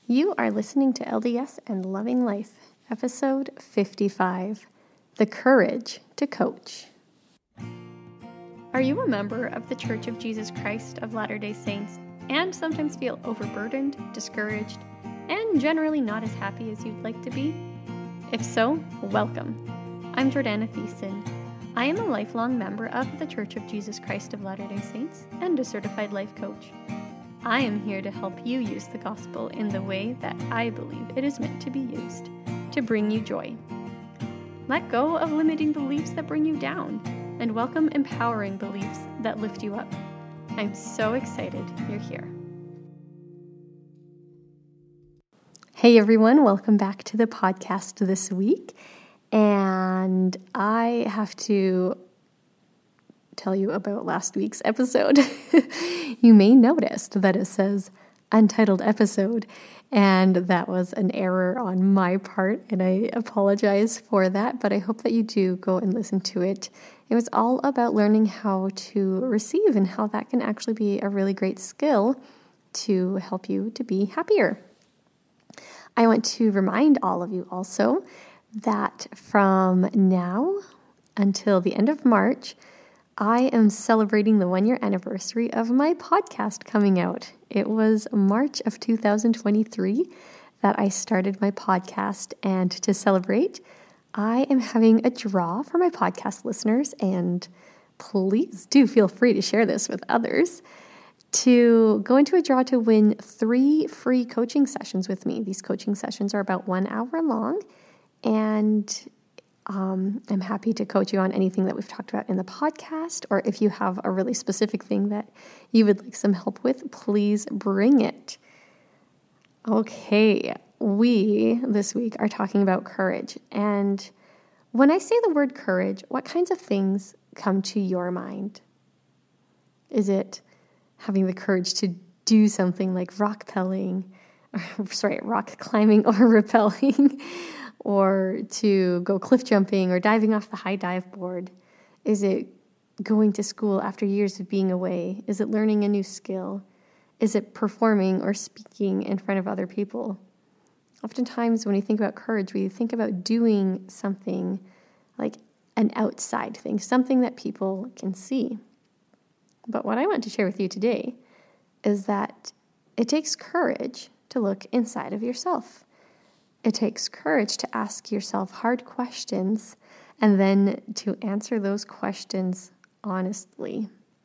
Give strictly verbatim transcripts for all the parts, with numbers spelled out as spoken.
You are listening to L D S and Loving Life, episode fifty-five, The Courage to Coach. Are you a member of the Church of Jesus Christ of Latter-day Saints and sometimes feel overburdened, discouraged, and generally not as happy as you'd like to be? If so, welcome. I'm Jordana Thiessen. I am a lifelong member of the Church of Jesus Christ of Latter-day Saints and a certified life coach. I am here to help you use the gospel in the way that I believe it is meant to be used, to bring you joy. Let go of limiting beliefs that bring you down, and welcome empowering beliefs that lift you up. I'm so excited you're here. Hey everyone, welcome back to the podcast this week. And I have to tell you about last week's episode. You may notice that it says untitled episode, and that was an error on my part, and I apologize for that, but I hope that you do go and listen to it. It was all about learning how to receive and how that can actually be a really great skill to help you to be happier. I want to remind all of you also that from now until the end of March, I am celebrating the one-year anniversary of my podcast coming out. It was March of two thousand twenty-three that I started my podcast, and to celebrate, I am having a draw for my podcast listeners, and please do feel free to share this with others, to go into a draw to win three free coaching sessions with me. These coaching sessions are about one hour long, and Um, I'm happy to coach you on anything that we've talked about in the podcast, or if you have a really specific thing that you would like some help with, please bring it. Okay, we this week are talking about courage. And when I say the word courage, what kinds of things come to your mind? Is it having the courage to do something like rappelling, or sorry, rock climbing or rappelling? Or to go cliff jumping or diving off the high dive board? Is it going to school after years of being away? Is it learning a new skill? Is it performing or speaking in front of other people? Oftentimes when we think about courage, we think about doing something like an outside thing, something that people can see. But what I want to share with you today is that it takes courage to look inside of yourself. It takes courage to ask yourself hard questions and then to answer those questions honestly.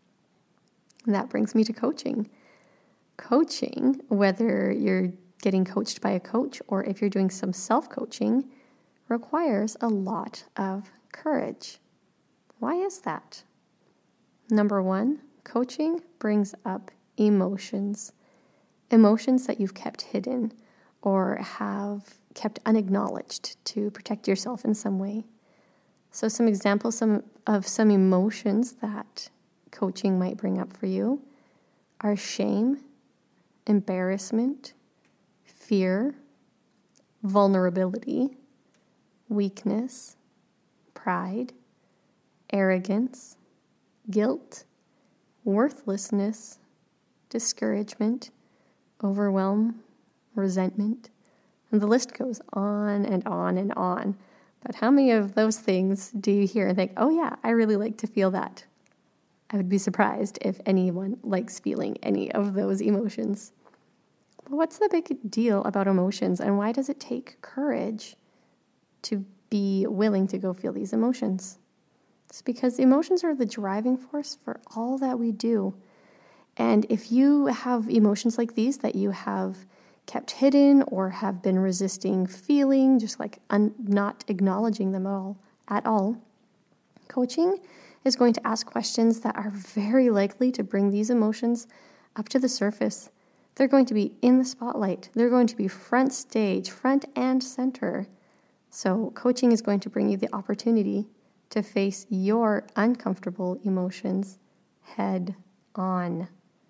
And that brings me to coaching. Coaching, whether you're getting coached by a coach or if you're doing some self-coaching, requires a lot of courage. Why is that? Number one, coaching brings up emotions. Emotions that you've kept hidden or have kept unacknowledged to protect yourself in some way. So some examples some of some emotions that coaching might bring up for you are shame, embarrassment, fear, vulnerability, weakness, pride, arrogance, guilt, worthlessness, discouragement, overwhelm, resentment, and the list goes on and on and on. But how many of those things do you hear and think, oh yeah, I really like to feel that? I would be surprised if anyone likes feeling any of those emotions. But what's the big deal about emotions, and why does it take courage to be willing to go feel these emotions? It's because emotions are the driving force for all that we do. And if you have emotions like these that you have kept hidden or have been resisting feeling, just like un- not acknowledging them at all, at all, coaching is going to ask questions that are very likely to bring these emotions up to the surface. They're going to be in the spotlight. They're going to be front stage, front and center. So coaching is going to bring you the opportunity to face your uncomfortable emotions head on.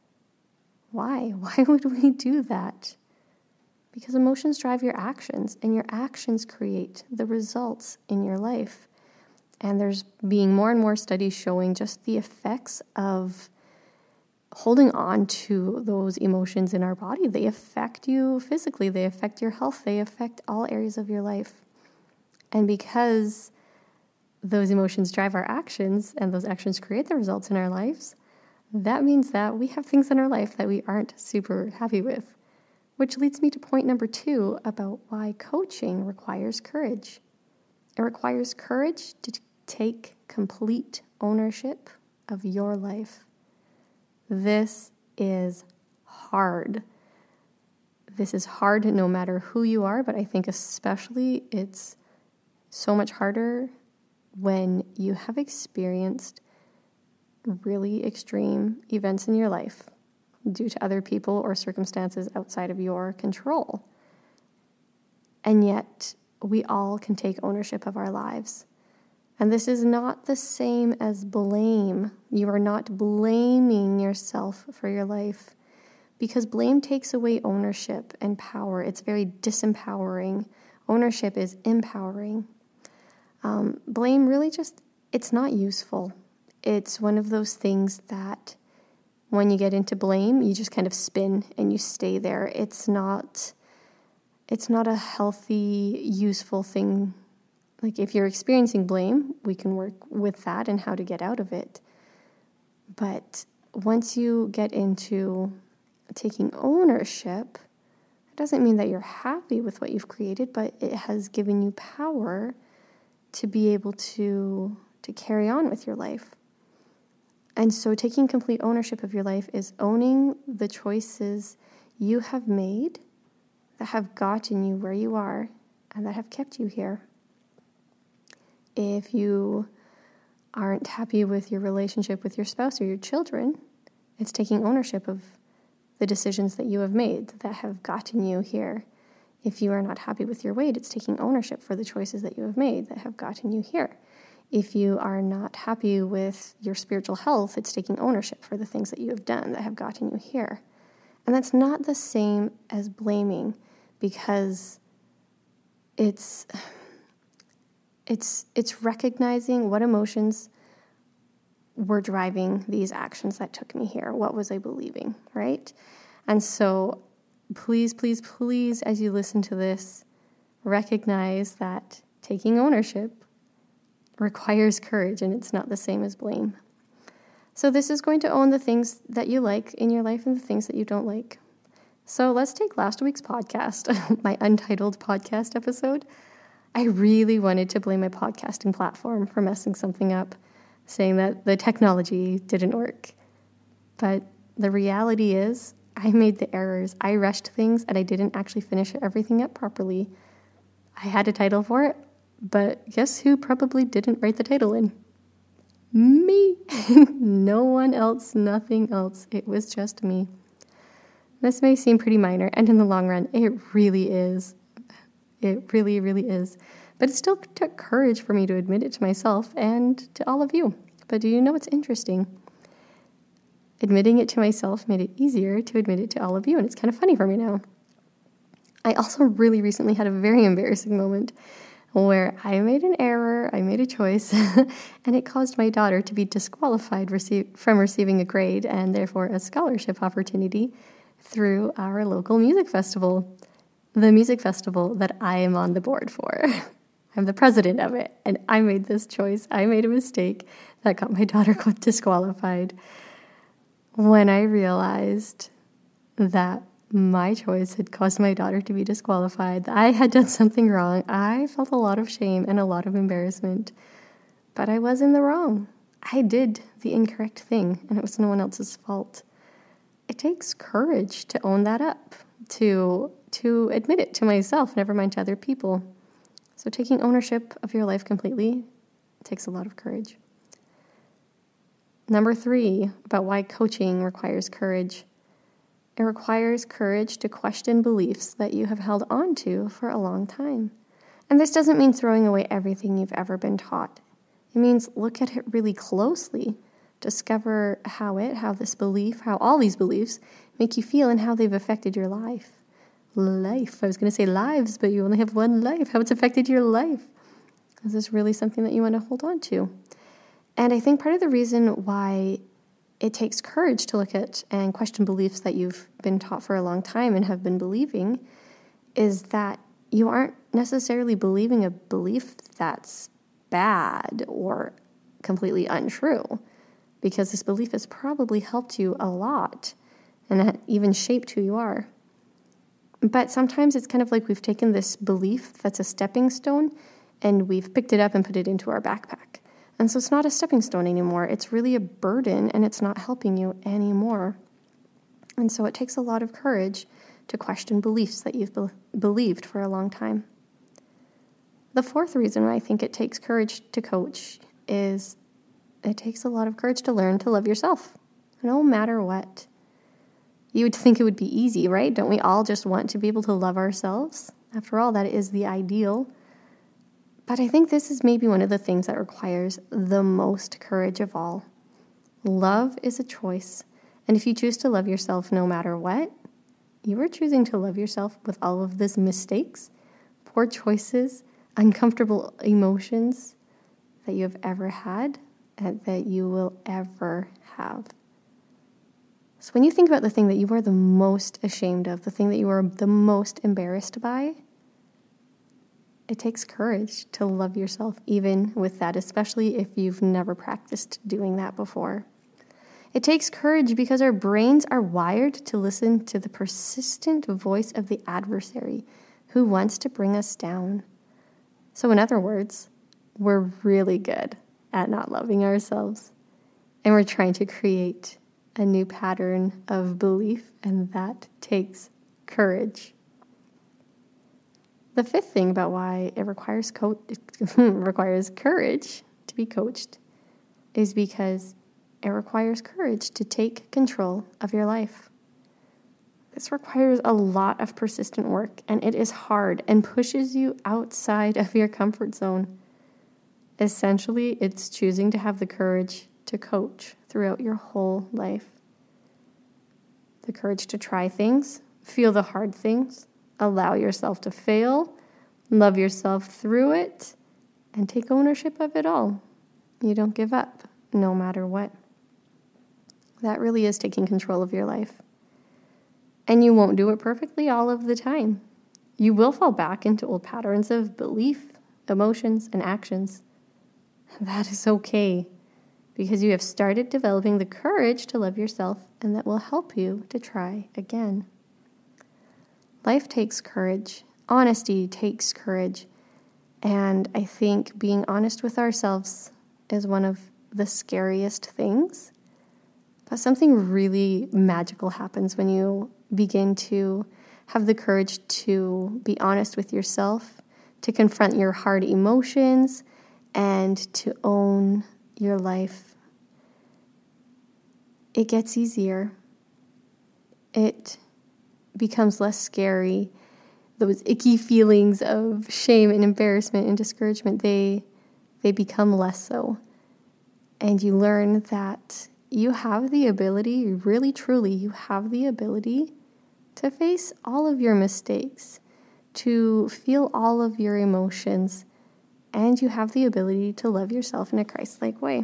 Why? Why would we do that? Because emotions drive your actions, and your actions create the results in your life. And there's being more and more studies showing just the effects of holding on to those emotions in our body, they affect you physically, they affect your health, they affect all areas of your life. And because those emotions drive our actions and those actions create the results in our lives, that means that we have things in our life that we aren't super happy with. Which leads me to point number two about why coaching requires courage. It requires courage to t- take complete ownership of your life. This is hard. This is hard no matter who you are, but I think especially it's so much harder when you have experienced really extreme events in your life due to other people or circumstances outside of your control. And yet, we all can take ownership of our lives. And this is not the same as blame. You are not blaming yourself for your life, because blame takes away ownership and power. It's very disempowering. Ownership is empowering. Um, blame really just, it's not useful. It's one of those things that when you get into blame, you just kind of spin and you stay there. It's not, it's not a healthy, useful thing. Like if you're experiencing blame, we can work with that and how to get out of it. But once you get into taking ownership, it doesn't mean that you're happy with what you've created, but it has given you power to be able to, to carry on with your life. And so taking complete ownership of your life is owning the choices you have made that have gotten you where you are and that have kept you here. If you aren't happy with your relationship with your spouse or your children, it's taking ownership of the decisions that you have made that have gotten you here. If you are not happy with your weight, it's taking ownership for the choices that you have made that have gotten you here. If you are not happy with your spiritual health, it's taking ownership for the things that you have done that have gotten you here. And that's not the same as blaming, because it's it's it's recognizing what emotions were driving these actions that took me here. What was I believing, right? And so please, please, please, as you listen to this, recognize that taking ownership requires courage, and it's not the same as blame. So this is going to own the things that you like in your life and the things that you don't like. So let's take last week's podcast, my untitled podcast episode. I really wanted to blame my podcasting platform for messing something up, saying that the technology didn't work. But the reality is, I made the errors. I rushed things, and I didn't actually finish everything up properly. I had a title for it, but guess who probably didn't write the title in? Me. No one else, nothing else. It was just me. This may seem pretty minor, and in the long run, it really is. It really, really is. But it still took courage for me to admit it to myself and to all of you. But do you know what's interesting? Admitting it to myself made it easier to admit it to all of you, and it's kind of funny for me now. I also really recently had a very embarrassing moment where I made an error, I made a choice, and it caused my daughter to be disqualified receive, from receiving a grade and therefore a scholarship opportunity through our local music festival, the music festival that I am on the board for. I'm the president of it, and I made this choice. I made a mistake that got my daughter disqualified. When I realized that my choice had caused my daughter to be disqualified, that I had done something wrong, I felt a lot of shame and a lot of embarrassment. But I was in the wrong. I did the incorrect thing, and it was no one else's fault. It takes courage to own that up, to to admit it to myself, never mind to other people. So taking ownership of your life completely takes a lot of courage. Number three, about why coaching requires courage. It requires courage to question beliefs that you have held on to for a long time. And this doesn't mean throwing away everything you've ever been taught. It means look at it really closely. Discover how it, how this belief, how all these beliefs make you feel and how they've affected your life. Life. I was going to say lives, but you only have one life. How it's affected your life. Is this really something that you want to hold on to? And I think part of the reason why it takes courage to look at and question beliefs that you've been taught for a long time and have been believing, is that you aren't necessarily believing a belief that's bad or completely untrue, because this belief has probably helped you a lot and even shaped who you are. But sometimes it's kind of like we've taken this belief that's a stepping stone and we've picked it up and put it into our backpack. And so it's not a stepping stone anymore. It's really a burden, and it's not helping you anymore. And so it takes a lot of courage to question beliefs that you've be- believed for a long time. The fourth reason why I think it takes courage to coach is it takes a lot of courage to learn to love yourself, no matter what. You would think it would be easy, right? Don't we all just want to be able to love ourselves? After all, that is the ideal. But I think this is maybe one of the things that requires the most courage of all. Love is a choice. And if you choose to love yourself no matter what, you are choosing to love yourself with all of these mistakes, poor choices, uncomfortable emotions that you have ever had and that you will ever have. So when you think about the thing that you are the most ashamed of, the thing that you are the most embarrassed by, it takes courage to love yourself even with that, especially if you've never practiced doing that before. It takes courage because our brains are wired to listen to the persistent voice of the adversary who wants to bring us down. So in other words, we're really good at not loving ourselves, and we're trying to create a new pattern of belief, and that takes courage. The fifth thing about why it requires co- requires courage to be coached is because it requires courage to take control of your life. This requires a lot of persistent work, and it is hard and pushes you outside of your comfort zone. Essentially, it's choosing to have the courage to coach throughout your whole life. The courage to try things, feel the hard things, allow yourself to fail, love yourself through it, and take ownership of it all. You don't give up, no matter what. That really is taking control of your life. And you won't do it perfectly all of the time. You will fall back into old patterns of belief, emotions, and actions. That is okay, because you have started developing the courage to love yourself, and that will help you to try again. Life takes courage. Honesty takes courage. And I think being honest with ourselves is one of the scariest things. But something really magical happens when you begin to have the courage to be honest with yourself, to confront your hard emotions, and to own your life. It gets easier. It becomes less scary. Those icky feelings of shame and embarrassment and discouragement, they they become less so. And you learn that you have the ability, really truly, you have the ability to face all of your mistakes, to feel all of your emotions, and you have the ability to love yourself in a Christ-like way.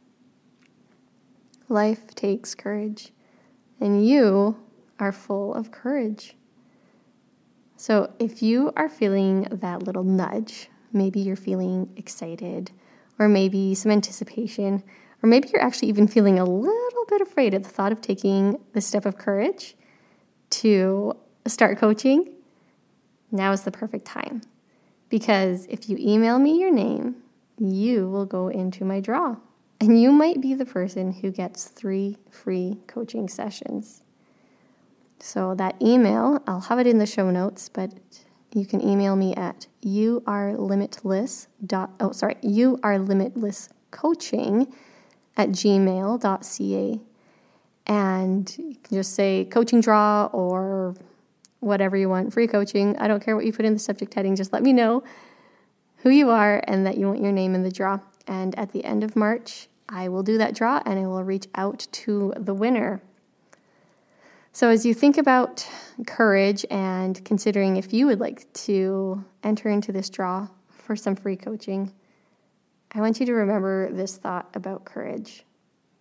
Life takes courage, and you are full of courage. So if you are feeling that little nudge, maybe you're feeling excited, or maybe some anticipation, or maybe you're actually even feeling a little bit afraid at the thought of taking the step of courage to start coaching, now is the perfect time. Because if you email me your name, you will go into my draw. And you might be the person who gets three free coaching sessions. So that email, I'll have it in the show notes, but you can email me at you are limitless dot oh sorry, you are limitless coaching at gmail dot c a. And you can just say coaching draw or whatever you want, free coaching. I don't care what you put in the subject heading. Just let me know who you are and that you want your name in the draw. And at the end of March, I will do that draw and I will reach out to the winner. So as you think about courage and considering if you would like to enter into this draw for some free coaching, I want you to remember this thought about courage.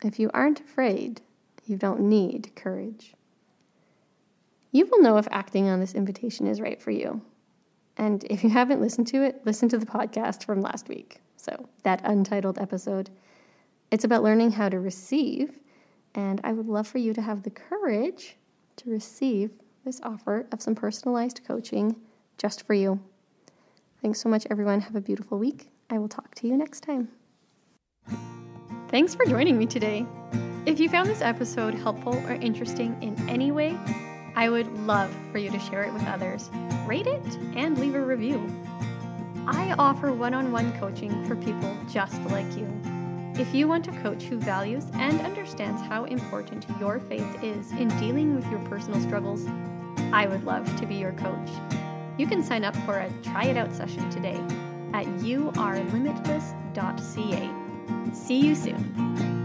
If you aren't afraid, you don't need courage. You will know if acting on this invitation is right for you. And if you haven't listened to it, listen to the podcast from last week. So that untitled episode. It's about learning how to receive, and I would love for you to have the courage to receive this offer of some personalized coaching just for you. Thanks so much, everyone. Have a beautiful week. I will talk to you next time. Thanks for joining me today. If you found this episode helpful or interesting in any way, I would love for you to share it with others, rate it, and leave a review. I offer one-on-one coaching for people just like you. If you want a coach who values and understands how important your faith is in dealing with your personal struggles, I would love to be your coach. You can sign up for a try it out session today at you are limitless dot c a. See you soon.